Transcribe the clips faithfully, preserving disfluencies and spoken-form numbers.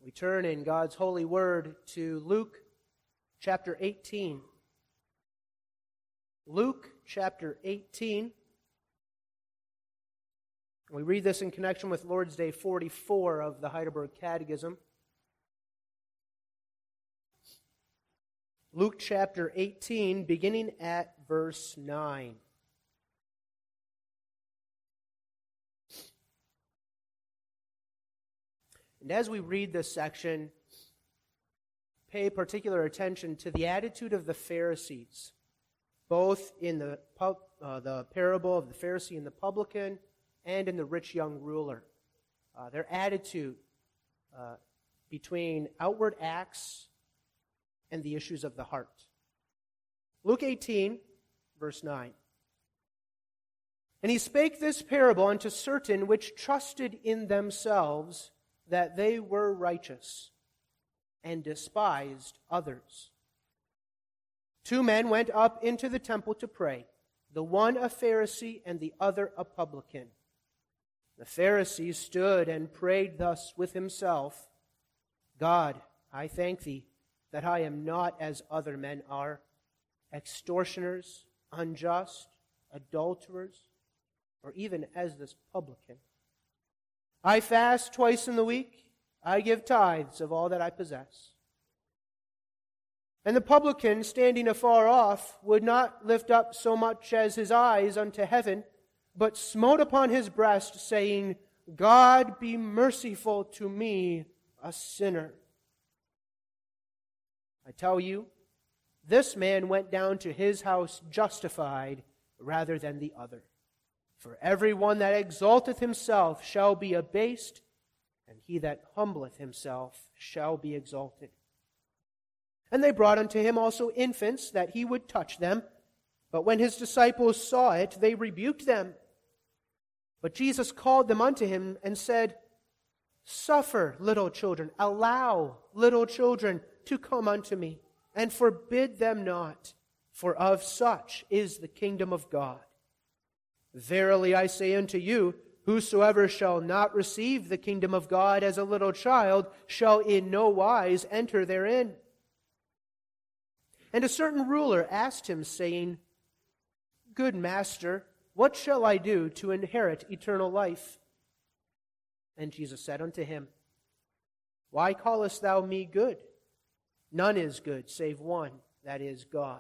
We turn in God's holy word to Luke chapter eighteen. Luke chapter eighteen. We read this in connection with Lord's Day forty-four of the Heidelberg Catechism. Luke chapter eighteen, beginning at verse nine. And as we read this section, pay particular attention to the attitude of the Pharisees, both in the, uh, the parable of the Pharisee and the publican and in the rich young ruler. Uh, their attitude uh, between outward acts and the issues of the heart. Luke eighteen, verse nine. And he spake this parable unto certain which trusted in themselves that they were righteous, and despised others. Two men went up into the temple to pray, the one a Pharisee and the other a publican. The Pharisee stood and prayed thus with himself, God, I thank thee that I am not as other men are, extortioners, unjust, adulterers, or even as this publican. I fast twice in the week. I give tithes of all that I possess. And the publican, standing afar off, would not lift up so much as his eyes unto heaven, but smote upon his breast, saying, God, be merciful to me, a sinner. I tell you, this man went down to his house justified rather than the other. For every one that exalteth himself shall be abased, and he that humbleth himself shall be exalted. And they brought unto him also infants, that he would touch them. But when his disciples saw it, they rebuked them. But Jesus called them unto him, and said, Suffer little children, allow little children to come unto me, and forbid them not, for of such is the kingdom of God. Verily I say unto you, whosoever shall not receive the kingdom of God as a little child shall in no wise enter therein. And a certain ruler asked him, saying, Good master, what shall I do to inherit eternal life? And Jesus said unto him, Why callest thou me good? None is good save one, that is God.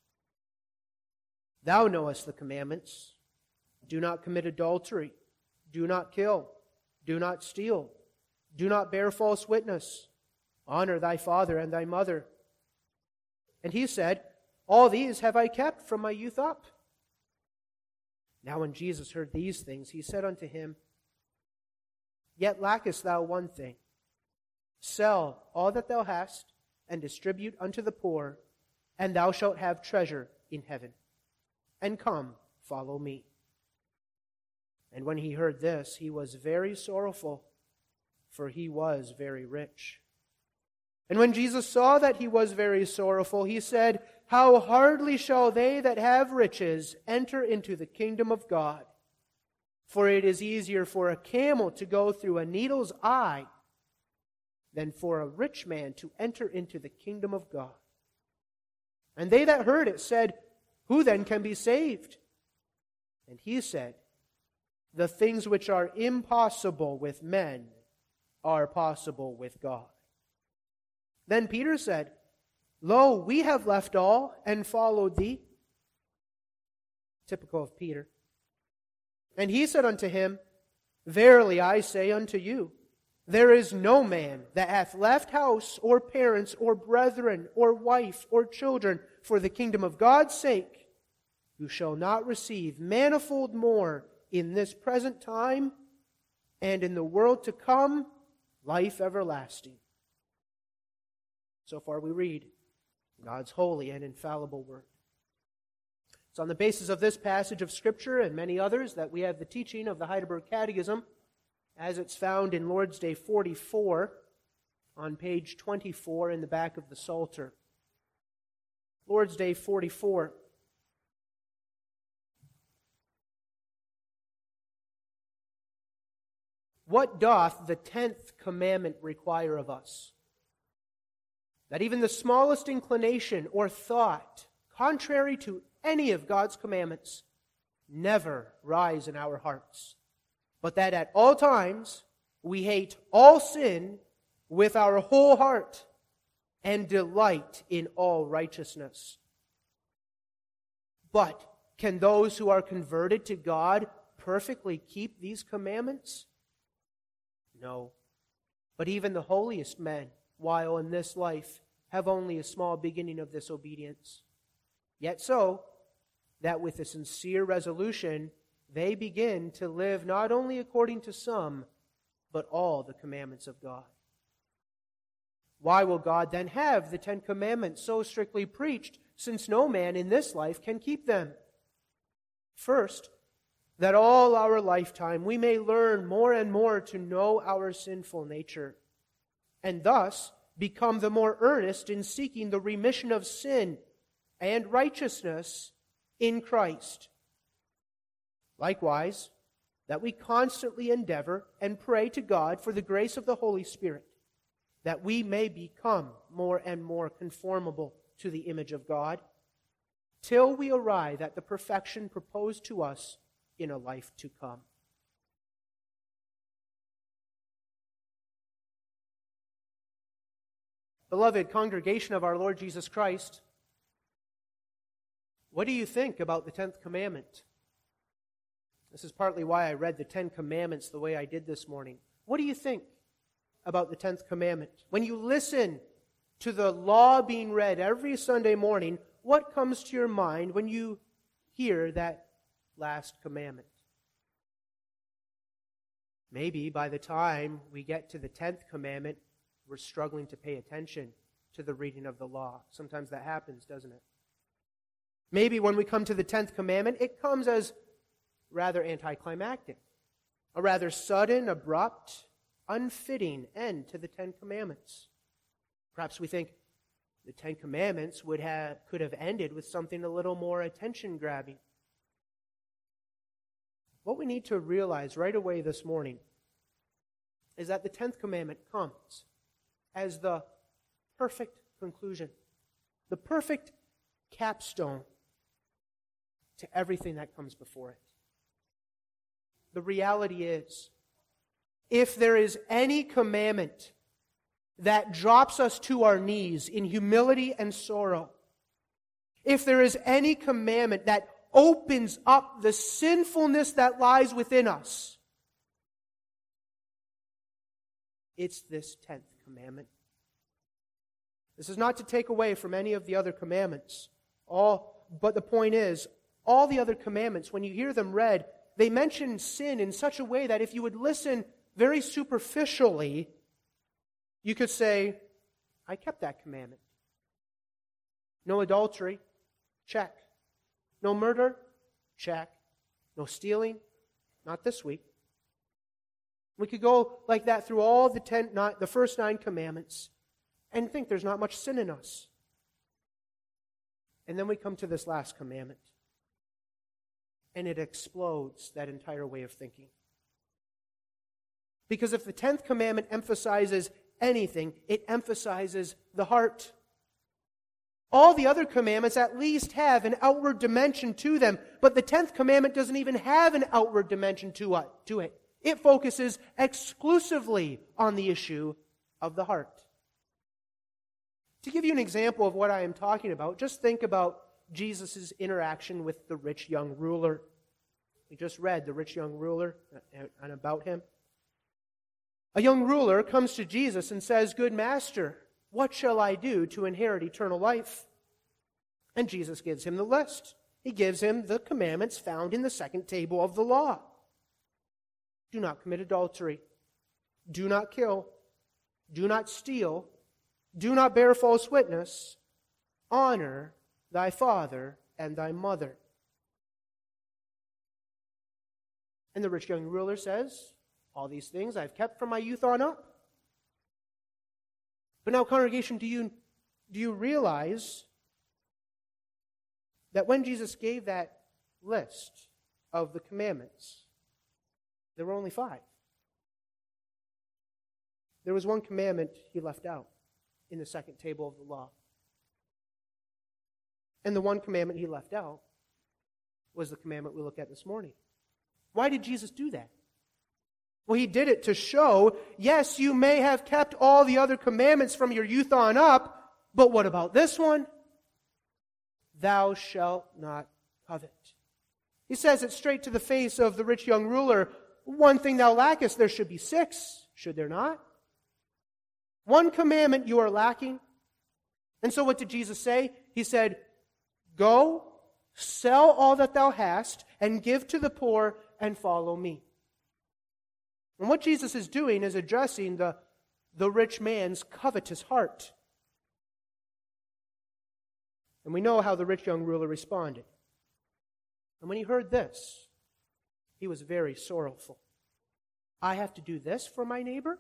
Thou knowest the commandments. Do not commit adultery. Do not kill. Do not steal. Do not bear false witness. Honor thy father and thy mother. And he said, All these have I kept from my youth up. Now when Jesus heard these things, he said unto him, Yet lackest thou one thing. Sell all that thou hast, and distribute unto the poor, and thou shalt have treasure in heaven. And come, follow me. And when he heard this, he was very sorrowful, for he was very rich. And when Jesus saw that he was very sorrowful, he said, How hardly shall they that have riches enter into the kingdom of God? For it is easier for a camel to go through a needle's eye than for a rich man to enter into the kingdom of God. And they that heard it said, Who then can be saved? And he said, The things which are impossible with men are possible with God. Then Peter said, Lo, we have left all and followed thee. Typical of Peter. And he said unto him, Verily I say unto you, there is no man that hath left house or parents or brethren or wife or children for the kingdom of God's sake, who shall not receive manifold more in this present time, and in the world to come, life everlasting. So far we read God's holy and infallible word. It's on the basis of this passage of Scripture and many others that we have the teaching of the Heidelberg Catechism, as it's found in Lord's Day forty-four, on page twenty-four in the back of the Psalter. Lord's Day forty-four. What doth the tenth commandment require of us? That even the smallest inclination or thought, contrary to any of God's commandments, never rise in our hearts, but that at all times we hate all sin with our whole heart and delight in all righteousness. But can those who are converted to God perfectly keep these commandments? No. But even the holiest men, while in this life, have only a small beginning of this obedience. Yet so, that with a sincere resolution, they begin to live not only according to some, but all the commandments of God. Why will God then have the Ten Commandments so strictly preached, since no man in this life can keep them? First, that all our lifetime we may learn more and more to know our sinful nature, and thus become the more earnest in seeking the remission of sin and righteousness in Christ. Likewise, that we constantly endeavor and pray to God for the grace of the Holy Spirit, that we may become more and more conformable to the image of God, till we arrive at the perfection proposed to us in a life to come. Beloved congregation of our Lord Jesus Christ, what do you think about the tenth commandment? This is partly why I read the Ten Commandments the way I did this morning. What do you think about the tenth commandment? When you listen to the law being read every Sunday morning, what comes to your mind when you hear that last commandment? Maybe by the time we get to the tenth commandment, we're struggling to pay attention to the reading of the law. Sometimes that happens, doesn't it? Maybe when we come to the tenth commandment, it comes as rather anticlimactic, a rather sudden, abrupt, unfitting end to the Ten Commandments. Perhaps we think the Ten Commandments would have could have ended with something a little more attention-grabbing. What we need to realize right away this morning is that the tenth commandment comes as the perfect conclusion, the perfect capstone to everything that comes before it. The reality is, if there is any commandment that drops us to our knees in humility and sorrow, if there is any commandment that opens up the sinfulness that lies within us, it's this tenth commandment. This is not to take away from any of the other commandments. All, but the point is, all the other commandments, when you hear them read, they mention sin in such a way that if you would listen very superficially, you could say, I kept that commandment. No adultery, check. No murder, check. No stealing, not this week. We could go like that through all the ten, not, the first nine commandments and think there's not much sin in us. And then we come to this last commandment, and it explodes that entire way of thinking. Because if the tenth commandment emphasizes anything, it emphasizes the heart. All the other commandments at least have an outward dimension to them, but the tenth commandment doesn't even have an outward dimension to it. It focuses exclusively on the issue of the heart. To give you an example of what I am talking about, just think about Jesus' interaction with the rich young ruler. We just read the rich young ruler and about him. A young ruler comes to Jesus and says, "Good master, what shall I do to inherit eternal life?" And Jesus gives him the list. He gives him the commandments found in the second table of the law. Do not commit adultery. Do not kill. Do not steal. Do not bear false witness. Honor thy father and thy mother. And the rich young ruler says, all these things I've kept from my youth on up. But now, congregation, do you, do you realize that when Jesus gave that list of the commandments, there were only five? there was one commandment he left out in the second table of the law. And the one commandment he left out was the commandment we look at this morning. Why did Jesus do that? Well, he did it to show, yes, you may have kept all the other commandments from your youth on up, but what about this one? Thou shalt not covet. He says it straight to the face of the rich young ruler. One thing thou lackest, there should be six, should there not? One commandment you are lacking. And so what did Jesus say? He said, go, sell all that thou hast, and give to the poor, and follow me. And what Jesus is doing is addressing the, the rich man's covetous heart. And we know how the rich young ruler responded. And when he heard this, he was very sorrowful. I have to do this for my neighbor?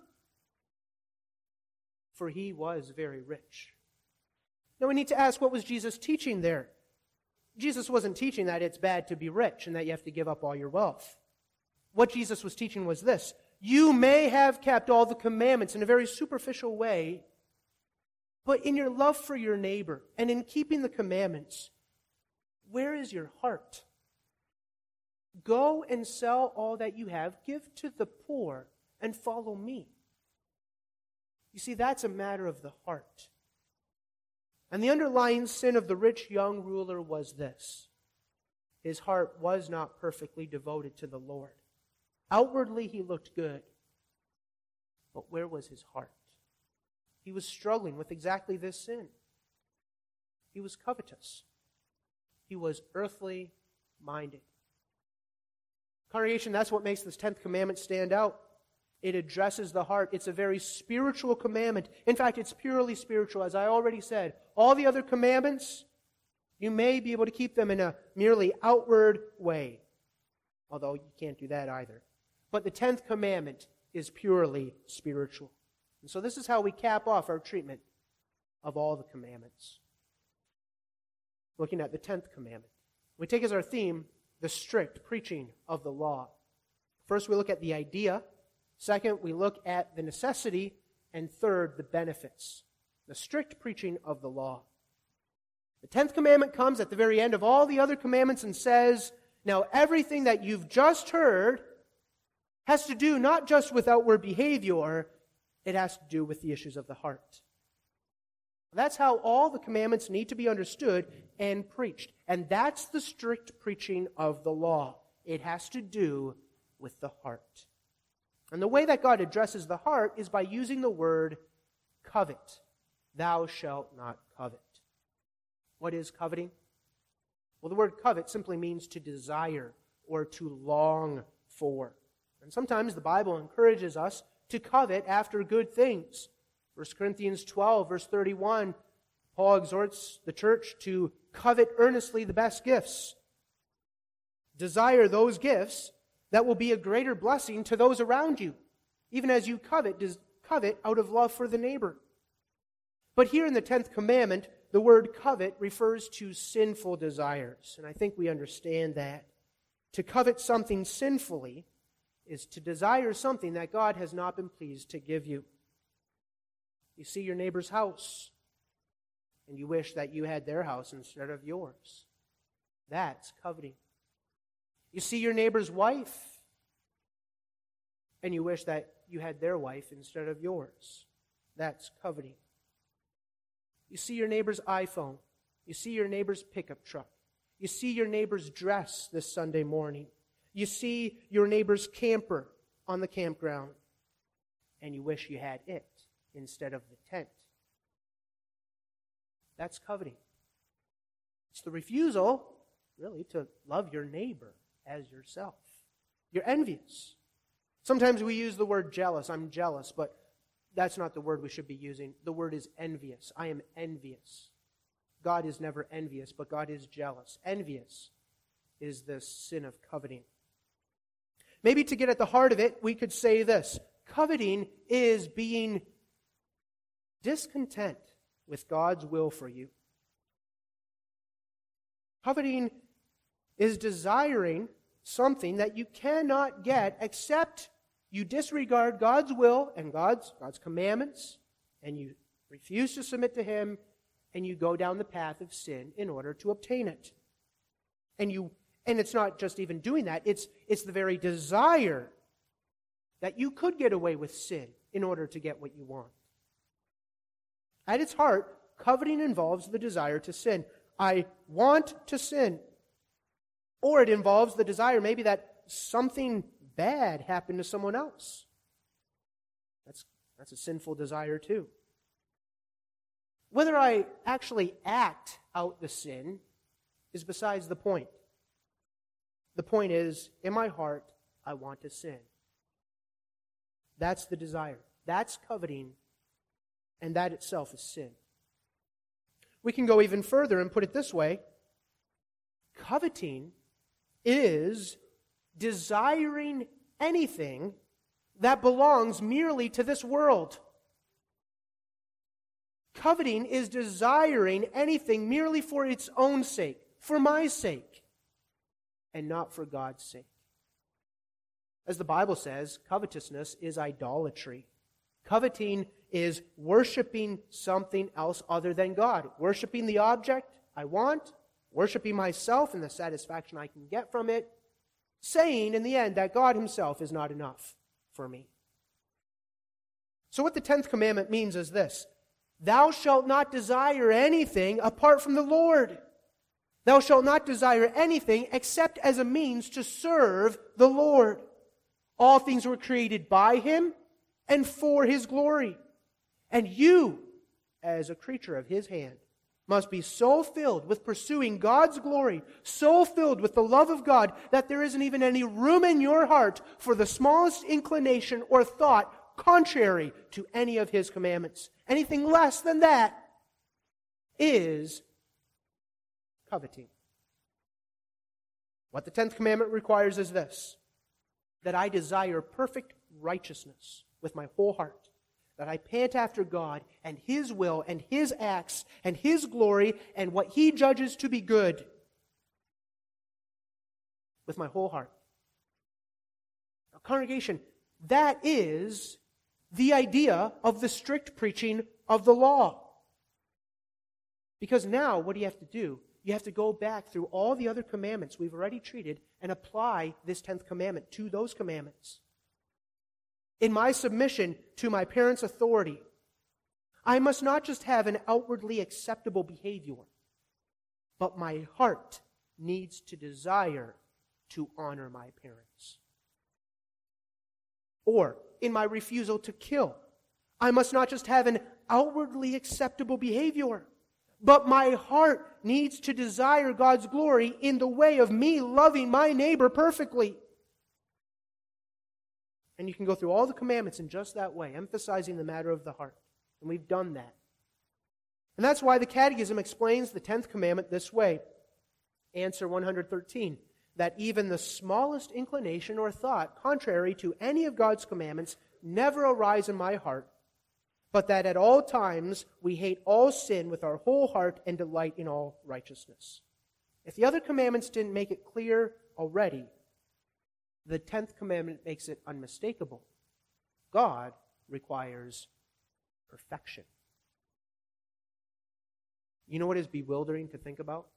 For he was very rich. Now we need to ask, what was Jesus teaching there? Jesus wasn't teaching that it's bad to be rich and that you have to give up all your wealth. What Jesus was teaching was this: you may have kept all the commandments in a very superficial way, but in your love for your neighbor and in keeping the commandments, where is your heart? Go and sell all that you have, give to the poor, and follow me. You see, that's a matter of the heart. And the underlying sin of the rich young ruler was this: his heart was not perfectly devoted to the Lord. Outwardly, he looked good. But where was his heart? He was struggling with exactly this sin. He was covetous. He was earthly minded. Congregation, that's what makes this tenth commandment stand out. It addresses the heart. It's a very spiritual commandment. In fact, it's purely spiritual, as I already said. All the other commandments, you may be able to keep them in a merely outward way, although you can't do that either. But the tenth commandment is purely spiritual. And so this is how we cap off our treatment of all the commandments. Looking at the tenth commandment. We take as our theme the strict preaching of the law. First, we look at the idea. Second, we look at the necessity. And third, the benefits. The strict preaching of the law. The tenth commandment comes at the very end of all the other commandments and says, now everything that you've just heard has to do not just with outward behavior, it has to do with the issues of the heart. That's how all the commandments need to be understood and preached. And that's the strict preaching of the law. It has to do with the heart. And the way that God addresses the heart is by using the word covet. Thou shalt not covet. What is coveting? Well, the word covet simply means to desire or to long for. And sometimes the Bible encourages us to covet after good things. First Corinthians twelve, verse thirty-one, Paul exhorts the church to covet earnestly the best gifts. Desire those gifts that will be a greater blessing to those around you, even as you covet, covet out of love for the neighbor. But here in the tenth commandment, the word covet refers to sinful desires. And I think we understand that. To covet something sinfully is to desire something that God has not been pleased to give you. You see your neighbor's house, and you wish that you had their house instead of yours. That's coveting. You see your neighbor's wife, and you wish that you had their wife instead of yours. That's coveting. You see your neighbor's iPhone. You see your neighbor's pickup truck. You see your neighbor's dress this Sunday morning. You see your neighbor's camper on the campground, and you wish you had it instead of the tent. That's coveting. It's the refusal, really, to love your neighbor as yourself. You're envious. Sometimes we use the word jealous. I'm jealous, but that's not the word we should be using. The word is envious. I am envious. God is never envious, but God is jealous. Envious is the sin of coveting. Maybe to get at the heart of it, we could say this: coveting is being discontent with God's will for you. Coveting is desiring something that you cannot get except You disregard God's will and God's, God's commandments, and you refuse to submit to Him, and you go down the path of sin in order to obtain it. And you and it's not just even doing that, it's, it's the very desire that you could get away with sin in order to get what you want. At its heart, coveting involves the desire to sin. I want to sin. Or it involves the desire maybe that something bad happened to someone else. That's, that's a sinful desire too. Whether I actually act out the sin is besides the point. The point is, in my heart, I want to sin. That's the desire. That's coveting, and that itself is sin. We can go even further and put it this way. Coveting is desiring anything that belongs merely to this world. Coveting is desiring anything merely for its own sake, for my sake, and not for God's sake. As the Bible says, covetousness is idolatry. Coveting is worshiping something else other than God. Worshiping the object I want, worshiping myself and the satisfaction I can get from it, saying in the end that God Himself is not enough for me. So what the tenth commandment means is this: thou shalt not desire anything apart from the Lord. Thou shalt not desire anything except as a means to serve the Lord. All things were created by Him and for His glory. And you, as a creature of His hand, must be so filled with pursuing God's glory, so filled with the love of God, that there isn't even any room in your heart for the smallest inclination or thought contrary to any of His commandments. Anything less than that is coveting. What the tenth commandment requires is this: that I desire perfect righteousness with my whole heart, that I pant after God and His will and His acts and His glory and what He judges to be good with my whole heart. Now, congregation, that is the idea of the strict preaching of the law. Because now, what do you have to do? You have to go back through all the other commandments we've already treated and apply this tenth commandment to those commandments. In my submission to my parents' authority, I must not just have an outwardly acceptable behavior, but my heart needs to desire to honor my parents. Or, in my refusal to kill, I must not just have an outwardly acceptable behavior, but my heart needs to desire God's glory in the way of me loving my neighbor perfectly. And you can go through all the commandments in just that way, emphasizing the matter of the heart. And we've done that. And that's why the Catechism explains the tenth commandment this way. Answer one hundred thirteen. That even the smallest inclination or thought contrary to any of God's commandments never arise in my heart, but that at all times we hate all sin with our whole heart and delight in all righteousness. If the other commandments didn't make it clear already, the tenth commandment makes it unmistakable. God requires perfection. You know what is bewildering to think about?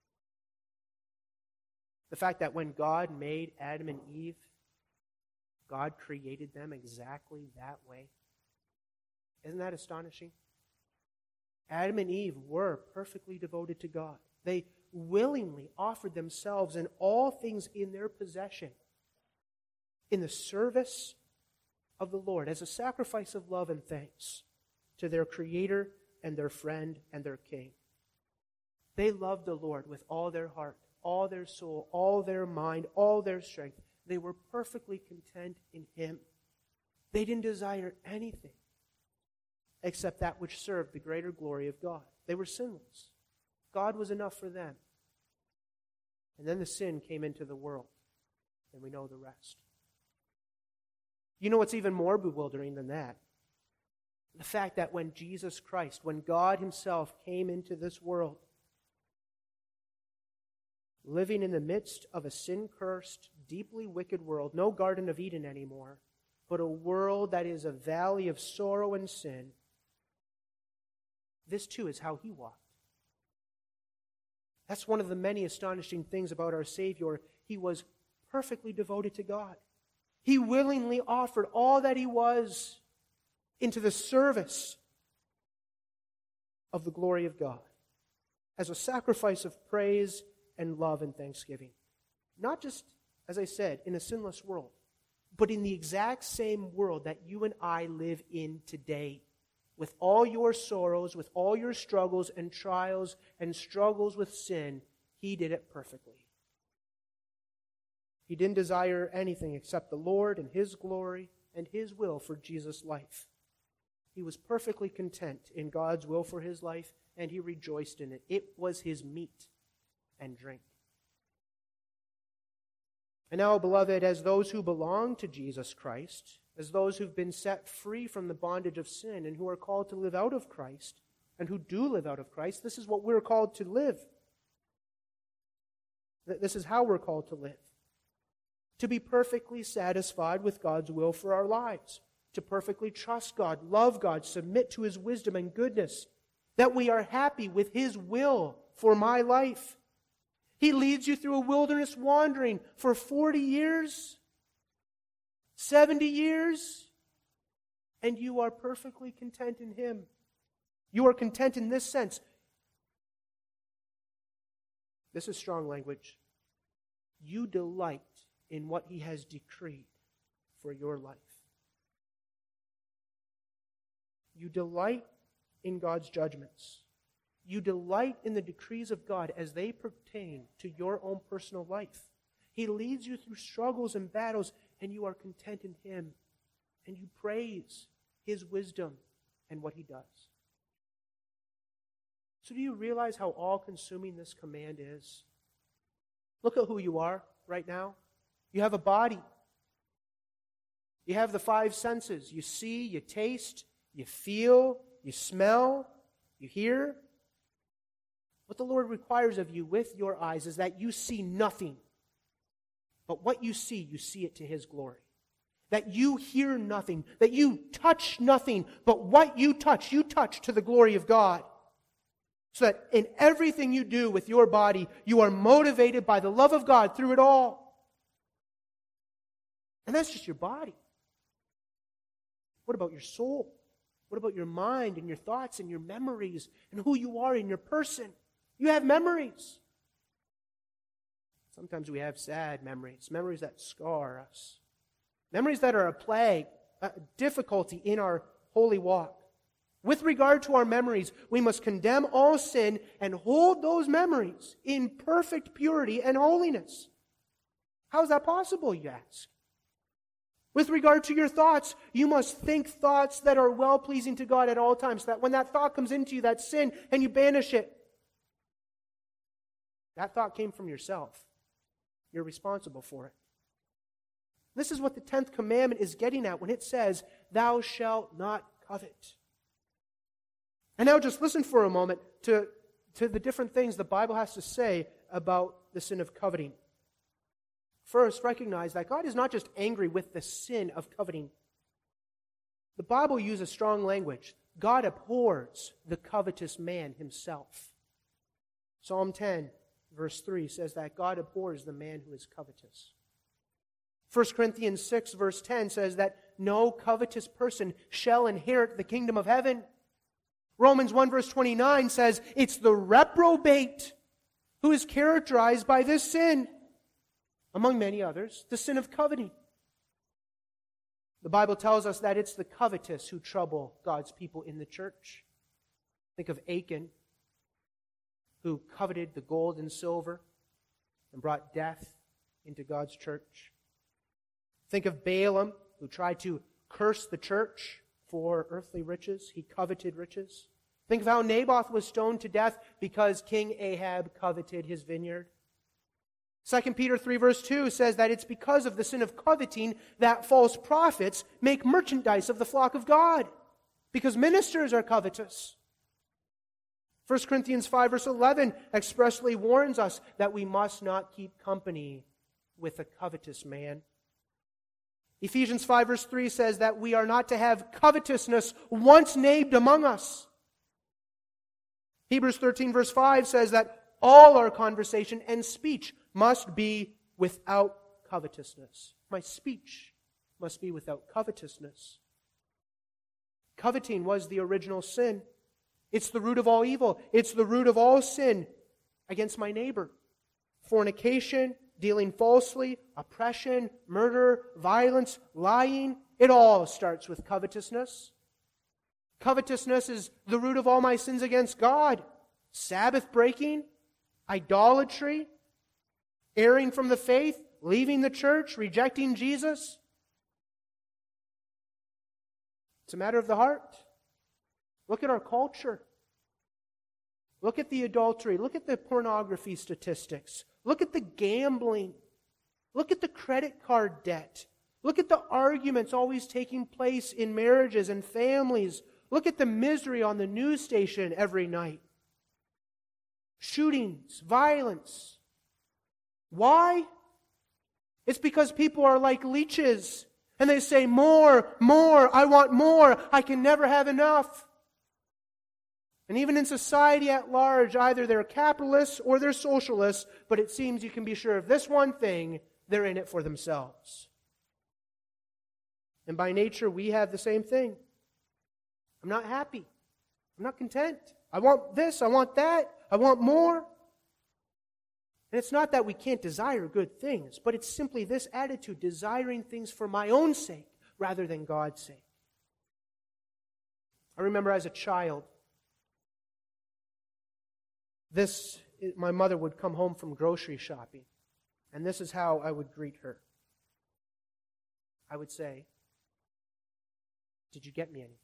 The fact that when God made Adam and Eve, God created them exactly that way. Isn't that astonishing? Adam and Eve were perfectly devoted to God. They willingly offered themselves and all things in their possession in the service of the Lord as a sacrifice of love and thanks to their Creator and their friend and their King. They loved the Lord with all their heart, all their soul, all their mind, all their strength. They were perfectly content in Him. They didn't desire anything except that which served the greater glory of God. They were sinless. God was enough for them. And then the sin came into the world, and we know the rest. You know what's even more bewildering than that? The fact that when Jesus Christ, when God Himself came into this world, living in the midst of a sin-cursed, deeply wicked world, no Garden of Eden anymore, but a world that is a valley of sorrow and sin, this too is how he walked. That's one of the many astonishing things about our Savior. He was perfectly devoted to God. He willingly offered all that he was into the service of the glory of God as a sacrifice of praise and love and thanksgiving. Not just, as I said, in a sinless world, but in the exact same world that you and I live in today. With all your sorrows, with all your struggles and trials and struggles with sin, he did it perfectly. He didn't desire anything except the Lord and his glory and his will for Jesus' life. He was perfectly content in God's will for his life, and he rejoiced in it. It was his meat and drink. And now, beloved, as those who belong to Jesus Christ, as those who've been set free from the bondage of sin and who are called to live out of Christ, and who do live out of Christ, this is what we're called to live. This is how we're called to live. To be perfectly satisfied with God's will for our lives. To perfectly trust God, love God, submit to his wisdom and goodness. That we are happy with his will for my life. He leads you through a wilderness wandering for forty years, seventy years, and you are perfectly content in him. You are content in this sense. This is strong language. You delight in what he has decreed for your life. You delight in God's judgments. You delight in the decrees of God as they pertain to your own personal life. He leads you through struggles and battles, and you are content in him. And you praise his wisdom and what he does. So do you realize how all-consuming this command is? Look at who you are right now. You have a body. You have the five senses. You see, you taste, you feel, you smell, you hear. What the Lord requires of you with your eyes is that you see nothing. But what you see, you see it to his glory. That you hear nothing, that you touch nothing, but what you touch, you touch to the glory of God. So that in everything you do with your body, you are motivated by the love of God through it all. And that's just your body. What about your soul? What about your mind and your thoughts and your memories and who you are in your person? You have memories. Sometimes we have sad memories, memories that scar us. Memories that are a plague, a difficulty in our holy walk. With regard to our memories, we must condemn all sin and hold those memories in perfect purity and holiness. How is that possible, you ask? With regard to your thoughts, you must think thoughts that are well-pleasing to God at all times, so that when that thought comes into you, that sin, and you banish it, that thought came from yourself. You're responsible for it. This is what the tenth commandment is getting at when it says, "Thou shalt not covet." And now just listen for a moment to, to the different things the Bible has to say about the sin of coveting. First, recognize that God is not just angry with the sin of coveting. The Bible uses strong language. God abhors the covetous man himself. Psalm ten, verse three says that God abhors the man who is covetous. First Corinthians six, verse ten says that no covetous person shall inherit the kingdom of heaven. Romans one, verse twenty-nine says it's the reprobate who is characterized by this sin. Among many others, the sin of coveting. The Bible tells us that it's the covetous who trouble God's people in the church. Think of Achan, who coveted the gold and silver and brought death into God's church. Think of Balaam, who tried to curse the church for earthly riches. He coveted riches. Think of how Naboth was stoned to death because King Ahab coveted his vineyard. Second Peter three verse two says that it's because of the sin of coveting that false prophets make merchandise of the flock of God, because ministers are covetous. First Corinthians five verse eleven expressly warns us that we must not keep company with a covetous man. Ephesians five verse three says that we are not to have covetousness once named among us. Hebrews thirteen verse five says that all our conversation and speech must be without covetousness. My speech must be without covetousness. Coveting was the original sin. It's the root of all evil. It's the root of all sin against my neighbor. Fornication, dealing falsely, oppression, murder, violence, lying, it all starts with covetousness. Covetousness is the root of all my sins against God. Sabbath breaking, idolatry, erring from the faith, leaving the church, rejecting Jesus. It's a matter of the heart. Look at our culture. Look at the adultery. Look at the pornography statistics. Look at the gambling. Look at the credit card debt. Look at the arguments always taking place in marriages and families. Look at the misery on the news station every night. Shootings, violence. Why? It's because people are like leeches. And they say, more, more, I want more. I can never have enough. And even in society at large, either they're capitalists or they're socialists, but it seems you can be sure of this one thing, they're in it for themselves. And by nature, we have the same thing. I'm not happy. I'm not content. I want this, I want that, I want more. And it's not that we can't desire good things, but it's simply this attitude, desiring things for my own sake rather than God's sake. I remember as a child, this, my mother would come home from grocery shopping, and this is how I would greet her. I would say, "Did you get me anything?"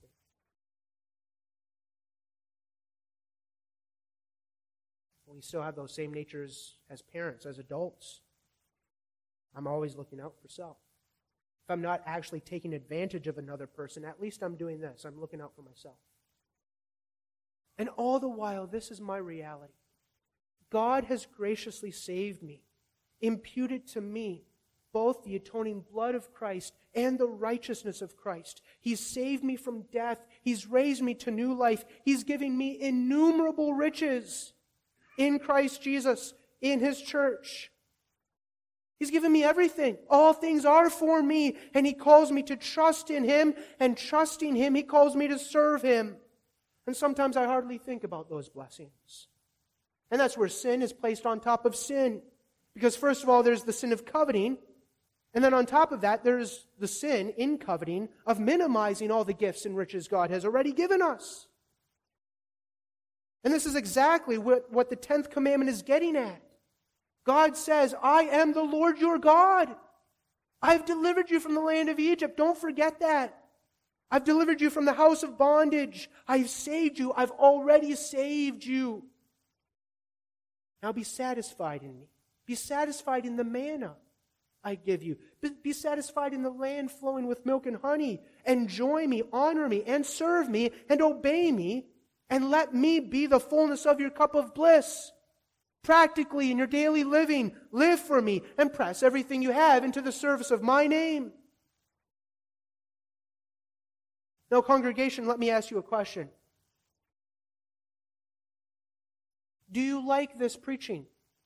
We still have those same natures as parents, as adults. I'm always looking out for self. If I'm not actually taking advantage of another person, at least I'm doing this. I'm looking out for myself. And all the while, this is my reality. God has graciously saved me, imputed to me both the atoning blood of Christ and the righteousness of Christ. He's saved me from death. He's raised me to new life. He's given me innumerable riches in Christ Jesus, in His church. He's given me everything. All things are for me, and He calls me to trust in Him, and trusting Him, He calls me to serve Him. And sometimes I hardly think about those blessings. And that's where sin is placed on top of sin. Because first of all, there's the sin of coveting, and then on top of that, there's the sin in coveting of minimizing all the gifts and riches God has already given us. And this is exactly what, what the tenth commandment is getting at. God says, I am the Lord your God. I've delivered you from the land of Egypt. Don't forget that. I've delivered you from the house of bondage. I've saved you. I've already saved you. Now be satisfied in me. Be satisfied in the manna I give you. Be, be satisfied in the land flowing with milk and honey. Enjoy me, honor me, and serve me, and obey me. And let me be the fullness of your cup of bliss. Practically in your daily living, live for me and press everything you have into the service of my name. Now, congregation, let me ask you a question. Do you like this preaching?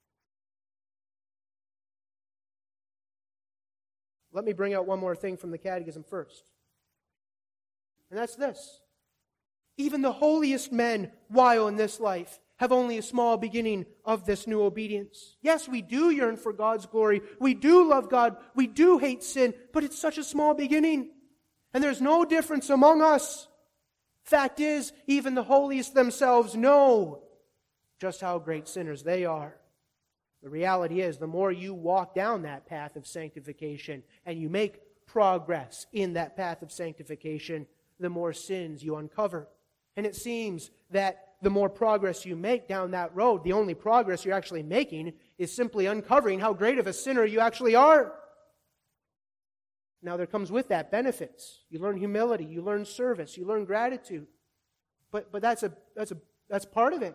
Let me bring out one more thing from the Catechism first. And that's this. Even the holiest men, while in this life, have only a small beginning of this new obedience. Yes, we do yearn for God's glory. We do love God. We do hate sin. But it's such a small beginning. And there's no difference among us. Fact is, even the holiest themselves know just how great sinners they are. The reality is, the more you walk down that path of sanctification and you make progress in that path of sanctification, the more sins you uncover. And it seems that the more progress you make down that road, the only progress you're actually making is simply uncovering how great of a sinner you actually are. Now there comes with that benefits. You learn humility, you learn service, you learn gratitude. But but that's a that's a that's part of it.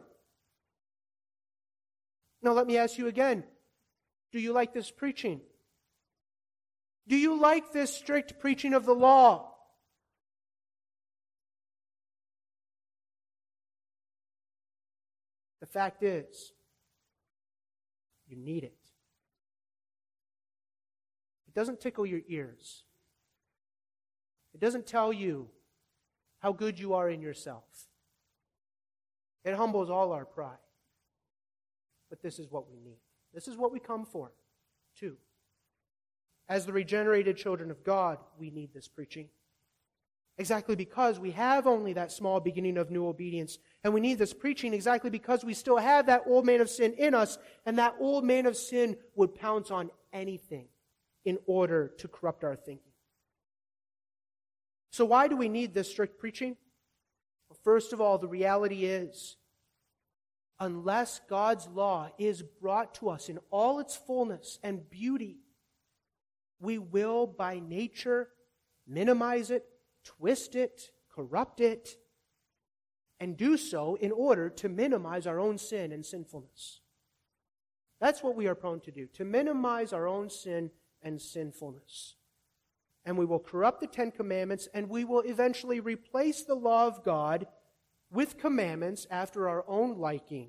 Now let me ask you again. Do you like this preaching? Do you like this strict preaching of the law? The fact is, you need it. It doesn't tickle your ears. It doesn't tell you how good you are in yourself. It humbles all our pride. But this is what we need. This is what we come for, too. As the regenerated children of God, we need this preaching. Exactly because we have only that small beginning of new obedience. And we need this preaching exactly because we still have that old man of sin in us. And that old man of sin would pounce on anything in order to corrupt our thinking. So why do we need this strict preaching? Well, first of all, the reality is, unless God's law is brought to us in all its fullness and beauty, we will by nature minimize it, twist it, corrupt it, and do so in order to minimize our own sin and sinfulness. That's what we are prone to do, to minimize our own sin and sinfulness. And we will corrupt the Ten Commandments, and we will eventually replace the law of God with commandments after our own liking.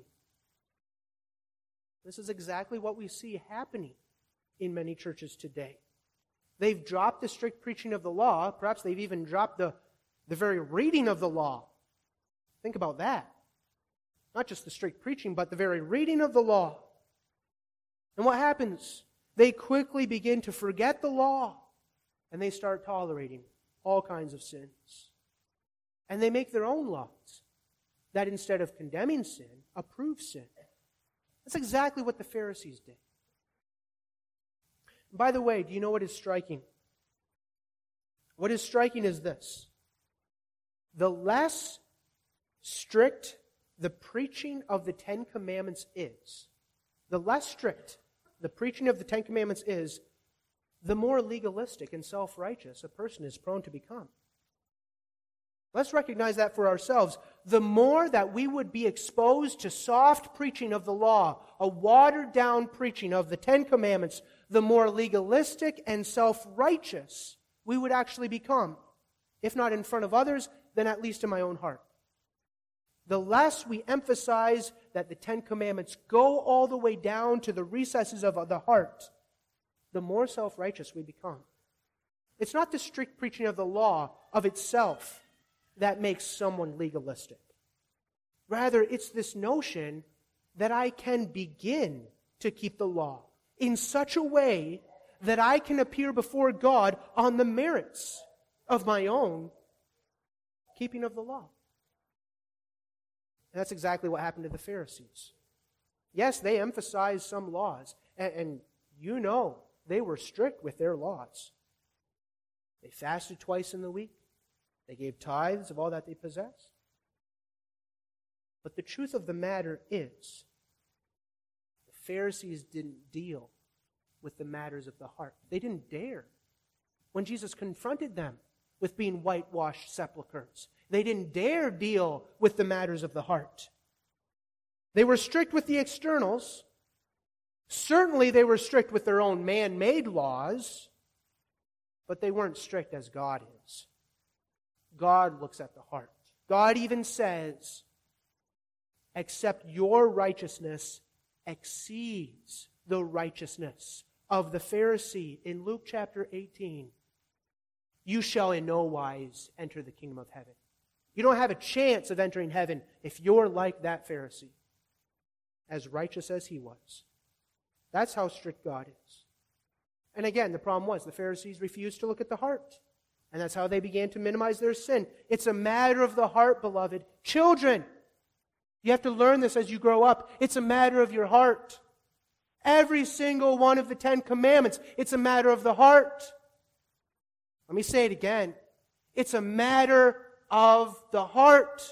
This is exactly what we see happening in many churches today. They've dropped the strict preaching of the law. Perhaps they've even dropped the, the very reading of the law. Think about that. Not just the strict preaching, but the very reading of the law. And what happens? They quickly begin to forget the law, and they start tolerating all kinds of sins. And they make their own laws that instead of condemning sin, approve sin. That's exactly what the Pharisees did. By the way, do you know what is striking? What is striking is this. The less strict the preaching of the Ten Commandments is, the less strict the preaching of the Ten Commandments is, the more legalistic and self-righteous a person is prone to become. Let's recognize that for ourselves. The more that we would be exposed to soft preaching of the law, a watered-down preaching of the Ten Commandments, the more legalistic and self-righteous we would actually become. If not in front of others, then at least in my own heart. The less we emphasize that the Ten Commandments go all the way down to the recesses of the heart, the more self-righteous we become. It's not the strict preaching of the law of itself that makes someone legalistic. Rather, it's this notion that I can begin to keep the law in such a way that I can appear before God on the merits of my own keeping of the law. And that's exactly what happened to the Pharisees. Yes, they emphasized some laws, and, and you know they were strict with their laws. They fasted twice in the week. They gave tithes of all that they possessed. But the truth of the matter is, the Pharisees didn't deal with the matters of the heart. They didn't dare. When Jesus confronted them with being whitewashed sepulchres, they didn't dare deal with the matters of the heart. They were strict with the externals. Certainly they were strict with their own man-made laws, but they weren't strict as God is. God looks at the heart. God even says, except your righteousness exceeds the righteousness of the Pharisee in Luke chapter eighteen, you shall in no wise enter the kingdom of heaven. You don't have a chance of entering heaven if you're like that Pharisee, as righteous as he was. That's how strict God is. And again, the problem was the Pharisees refused to look at the heart. And that's how they began to minimize their sin. It's a matter of the heart, beloved. Children, you have to learn this as you grow up. It's a matter of your heart. Every single one of the Ten Commandments, it's a matter of the heart. Let me say it again. It's a matter of the heart.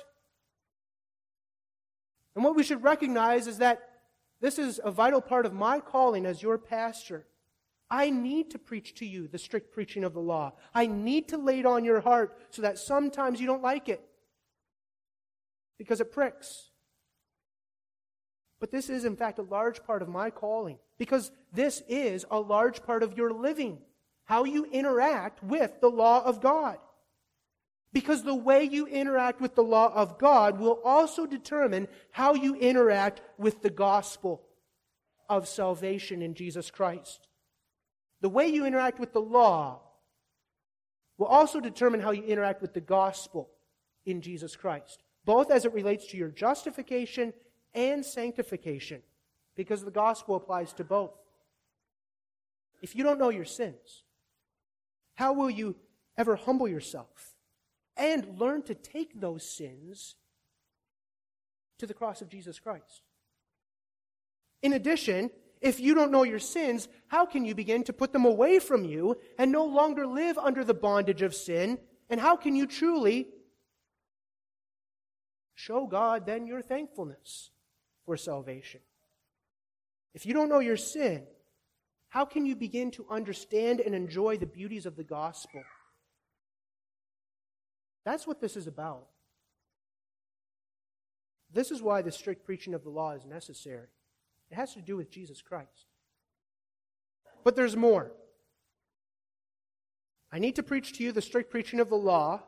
And what we should recognize is that this is a vital part of my calling as your pastor. I need to preach to you the strict preaching of the law. I need to lay it on your heart so that sometimes you don't like it because it pricks. But this is, in fact, a large part of my calling because this is a large part of your living how you interact with the law of God. Because the way you interact with the law of God will also determine how you interact with the gospel of salvation in Jesus Christ. The way you interact with the law will also determine how you interact with the gospel in Jesus Christ, both as it relates to your justification and sanctification, because the gospel applies to both. If you don't know your sins, how will you ever humble yourself and learn to take those sins to the cross of Jesus Christ? In addition, if you don't know your sins, how can you begin to put them away from you and no longer live under the bondage of sin? And how can you truly show God then your thankfulness for salvation? If you don't know your sin, how can you begin to understand and enjoy the beauties of the gospel? That's what this is about. This is why the strict preaching of the law is necessary. It has to do with Jesus Christ. But there's more. I need to preach to you the strict preaching of the law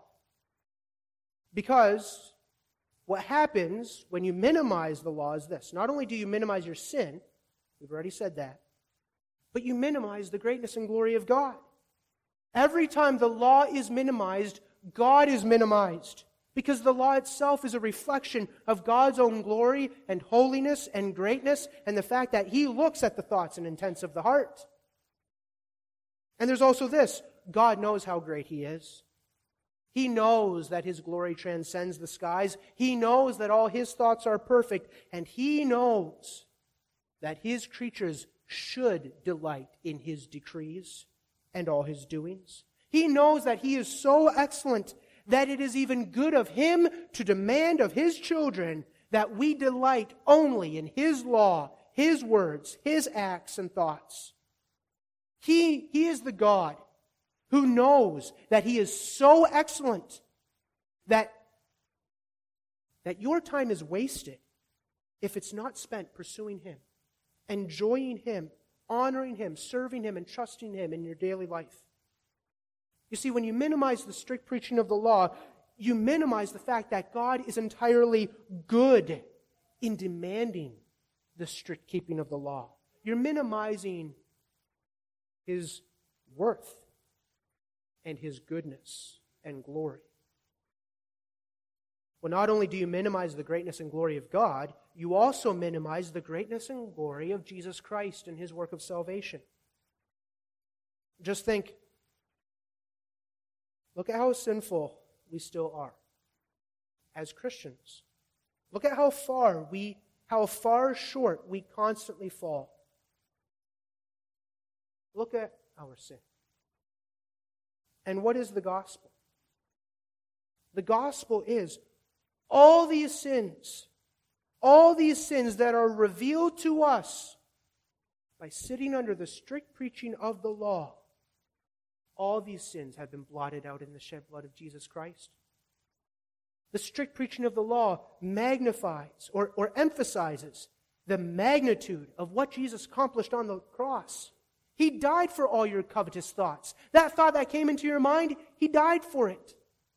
because what happens when you minimize the law is this. Not only do you minimize your sin, we've already said that, but you minimize the greatness and glory of God. Every time the law is minimized, God is minimized. Because the law itself is a reflection of God's own glory and holiness and greatness and the fact that He looks at the thoughts and intents of the heart. And there's also this. God knows how great He is. He knows that His glory transcends the skies. He knows that all His thoughts are perfect. And He knows that His creatures should delight in His decrees and all His doings. He knows that He is so excellent that it is even good of Him to demand of His children that we delight only in His law, His words, His acts and thoughts. He, he is the God who knows that He is so excellent that, that your time is wasted if it's not spent pursuing Him, enjoying Him, honoring Him, serving Him, and trusting Him in your daily life. You see, when you minimize the strict preaching of the law, you minimize the fact that God is entirely good in demanding the strict keeping of the law. You're minimizing His worth and His goodness and glory. Well, not only do you minimize the greatness and glory of God, you also minimize the greatness and glory of Jesus Christ and His work of salvation. Just think, look at how sinful we still are as Christians. Look at how far we, how far short we constantly fall. Look at our sin. And what is the gospel? The gospel is all these sins, all these sins that are revealed to us by sitting under the strict preaching of the law, all these sins have been blotted out in the shed blood of Jesus Christ. The strict preaching of the law magnifies or, or emphasizes the magnitude of what Jesus accomplished on the cross. He died for all your covetous thoughts. That thought that came into your mind, He died for it.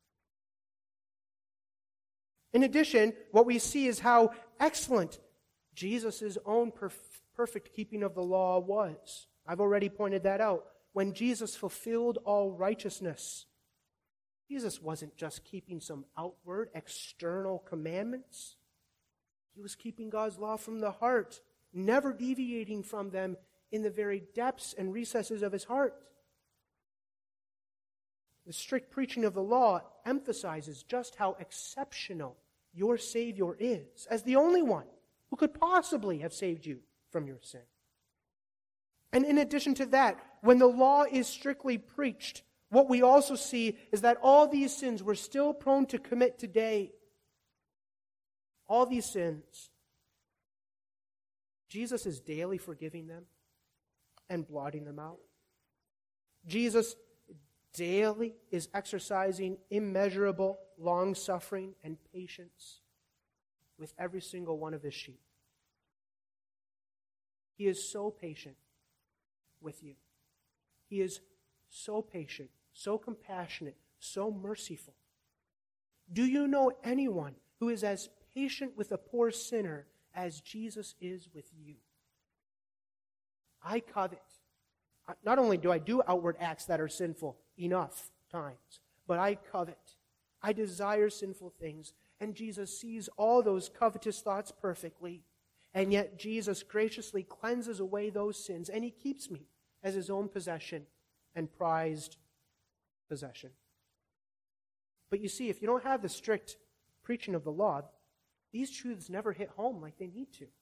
In addition, what we see is how excellent Jesus' own perf- perfect keeping of the law was. I've already pointed that out. When Jesus fulfilled all righteousness, Jesus wasn't just keeping some outward, external commandments. He was keeping God's law from the heart, never deviating from them in the very depths and recesses of His heart. The strict preaching of the law emphasizes just how exceptional your Savior is, as the only one who could possibly have saved you from your sin. And in addition to that, when the law is strictly preached, what we also see is that all these sins we're still prone to commit today. All these sins. Jesus is daily forgiving them and blotting them out. Jesus daily is exercising immeasurable long-suffering and patience with every single one of His sheep. He is so patient with you. He is so patient, so compassionate, so merciful. Do you know anyone who is as patient with a poor sinner as Jesus is with you? I covet. Not only do I do outward acts that are sinful enough times, but I covet. I desire sinful things. And Jesus sees all those covetous thoughts perfectly. And yet Jesus graciously cleanses away those sins, and He keeps me as His own possession and prized possession. But you see, if you don't have the strict preaching of the law, these truths never hit home like they need to.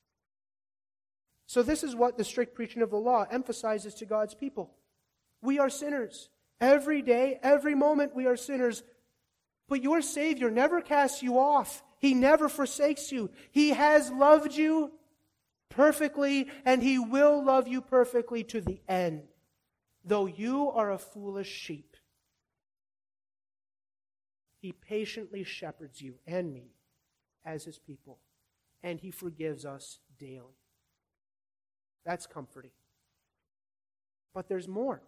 So this is what the strict preaching of the law emphasizes to God's people. We are sinners. Every day, every moment we are sinners. But your Savior never casts you off. He never forsakes you. He has loved you perfectly, and He will love you perfectly to the end, though you are a foolish sheep. He patiently shepherds you and me as His people, and He forgives us daily. That's comforting. But there's more.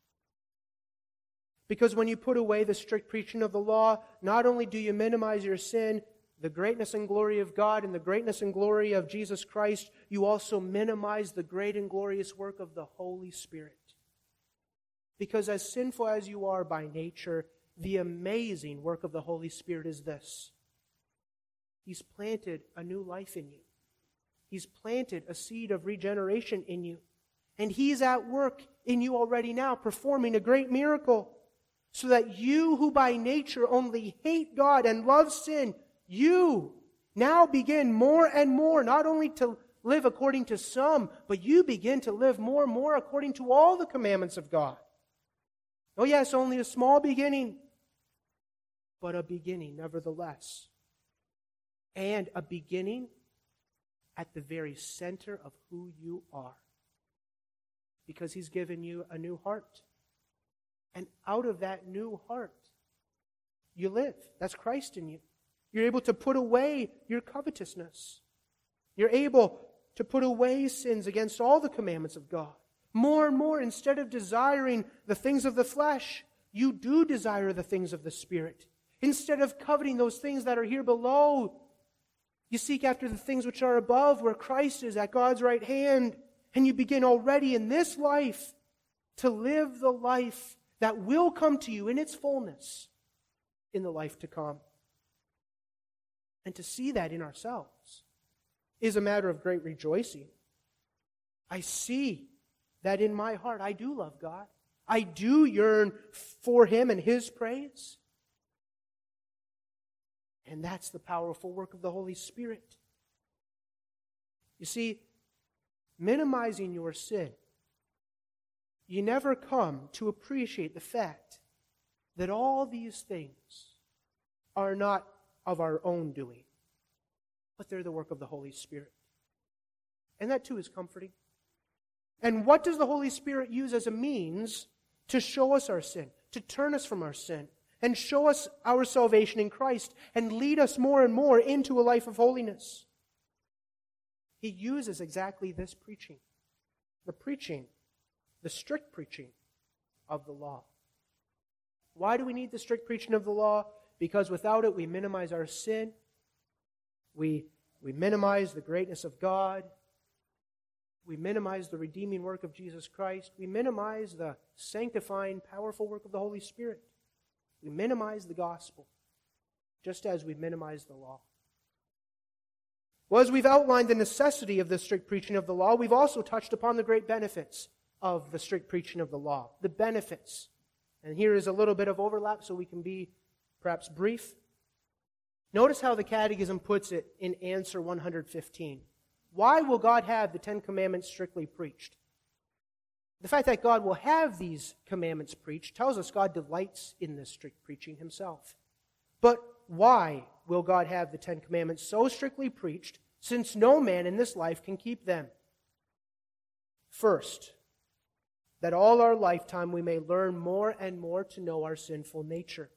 Because when you put away the strict preaching of the law, not only do you minimize your sin, the greatness and glory of God and the greatness and glory of Jesus Christ, you also minimize the great and glorious work of the Holy Spirit. Because as sinful as you are by nature, the amazing work of the Holy Spirit is this. He's planted a new life in you. He's planted a seed of regeneration in you. And He's at work in you already now, performing a great miracle. So that you who by nature only hate God and love sin, you now begin more and more not only to live according to some, but you begin to live more and more according to all the commandments of God. Oh yes, only a small beginning, but a beginning nevertheless. And a beginning at the very center of who you are. Because He's given you a new heart. And out of that new heart, you live. That's Christ in you. You're able to put away your covetousness. You're able to put away sins against all the commandments of God. More and more, instead of desiring the things of the flesh, you do desire the things of the Spirit. Instead of coveting those things that are here below, you seek after the things which are above, where Christ is at God's right hand. And you begin already in this life to live the life that will come to you in its fullness in the life to come. And to see that in ourselves is a matter of great rejoicing. I see that in my heart I do love God. I do yearn for Him and His praise. And that's the powerful work of the Holy Spirit. You see, minimizing your sin, you never come to appreciate the fact that all these things are not of our own doing, but they're the work of the Holy Spirit. And that too is comforting. And what does the Holy Spirit use as a means to show us our sin, to turn us from our sin, and show us our salvation in Christ, and lead us more and more into a life of holiness? He uses exactly this preaching. The preaching, the strict preaching of the law. Why do we need the strict preaching of the law? Because without it we minimize our sin. We, we minimize the greatness of God. We minimize the redeeming work of Jesus Christ. We minimize the sanctifying, powerful work of the Holy Spirit. We minimize the gospel, just as we minimize the law. Well, as we've outlined the necessity of the strict preaching of the law, we've also touched upon the great benefits of the strict preaching of the law. The benefits. And here is a little bit of overlap so we can be perhaps brief. Notice how the Catechism puts it in answer one hundred fifteen. Why will God have the Ten Commandments strictly preached? The fact that God will have these commandments preached tells us God delights in this strict preaching Himself. But why will God have the Ten Commandments so strictly preached, since no man in this life can keep them? First, that all our lifetime we may learn more and more to know our sinful nature,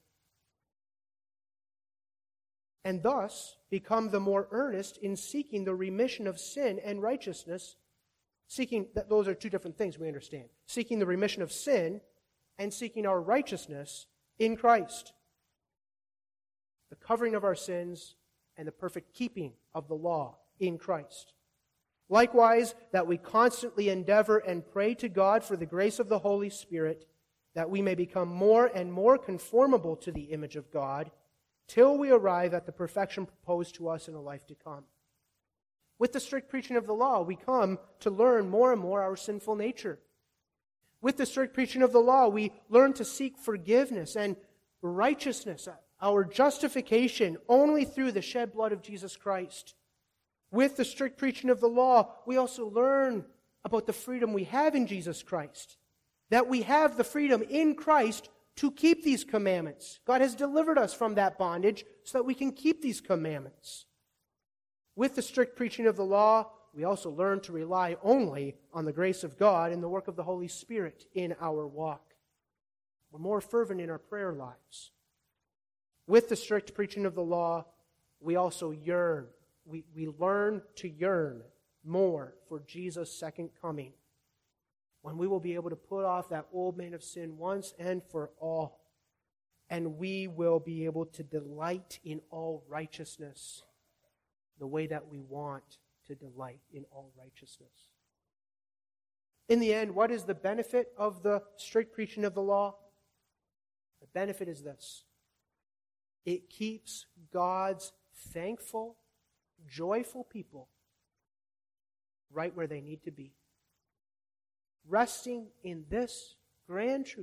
and thus become the more earnest in seeking the remission of sin and righteousness. Seeking, those are two different things, we understand. Seeking the remission of sin and seeking our righteousness in Christ, the covering of our sins, and the perfect keeping of the law in Christ. Likewise, that we constantly endeavor and pray to God for the grace of the Holy Spirit, that we may become more and more conformable to the image of God, till we arrive at the perfection proposed to us in a life to come. With the strict preaching of the law, we come to learn more and more our sinful nature. With the strict preaching of the law, we learn to seek forgiveness and righteousness, our justification only through the shed blood of Jesus Christ. With the strict preaching of the law, we also learn about the freedom we have in Jesus Christ, that we have the freedom in Christ to keep these commandments. God has delivered us from that bondage so that we can keep these commandments. With the strict preaching of the law, we also learn to rely only on the grace of God and the work of the Holy Spirit in our walk. We're more fervent in our prayer lives. With the strict preaching of the law, we also yearn. We, we learn to yearn more for Jesus' second coming, when we will be able to put off that old man of sin once and for all, and we will be able to delight in all righteousness the way that we want to delight in all righteousness. In the end, what is the benefit of the strict preaching of the law? The benefit is this: it keeps God's thankful, joyful people right where they need to be, resting in this grand truth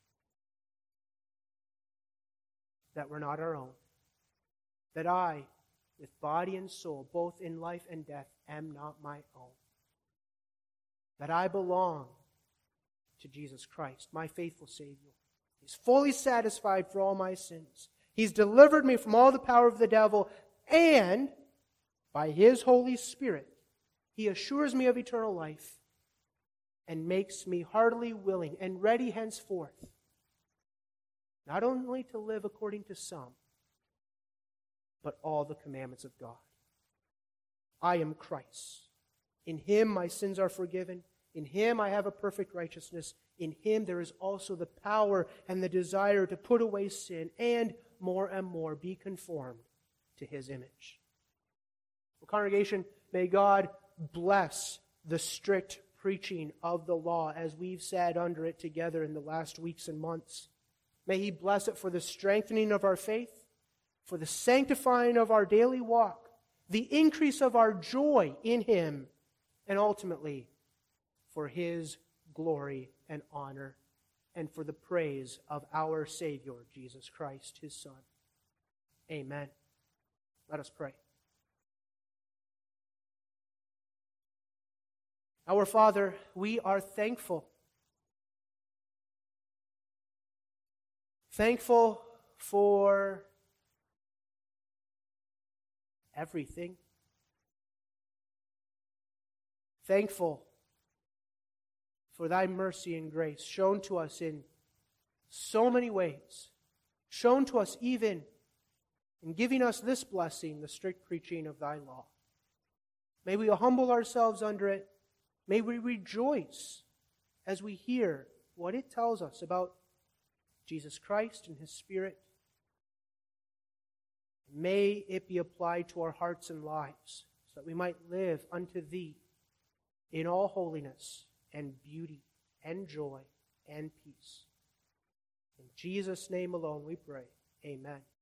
that we're not our own, that I, with body and soul, both in life and death, am not my own, that I belong to Jesus Christ, my faithful Savior. He's fully satisfied for all my sins. He's delivered me from all the power of the devil, and by His Holy Spirit, He assures me of eternal life and makes me heartily willing and ready henceforth, not only to live according to some, but all the commandments of God. I am Christ. In Him my sins are forgiven. In Him I have a perfect righteousness. In Him there is also the power and the desire to put away sin and more and more be conformed to His image. Well, congregation, may God bless the strict preaching of the law as we've sat under it together in the last weeks and months. May He bless it for the strengthening of our faith, for the sanctifying of our daily walk, the increase of our joy in Him, and ultimately for His glory and honor, and for the praise of our Savior, Jesus Christ, His Son. Amen. Let us pray. Our Father, we are thankful. Thankful for everything. Thankful for Thy mercy and grace shown to us in so many ways, shown to us even in giving us this blessing, the strict preaching of Thy law. May we humble ourselves under it. May we rejoice as we hear what it tells us about Jesus Christ and His Spirit. May it be applied to our hearts and lives so that we might live unto Thee in all holiness and beauty and joy and peace. In Jesus' name alone we pray. Amen.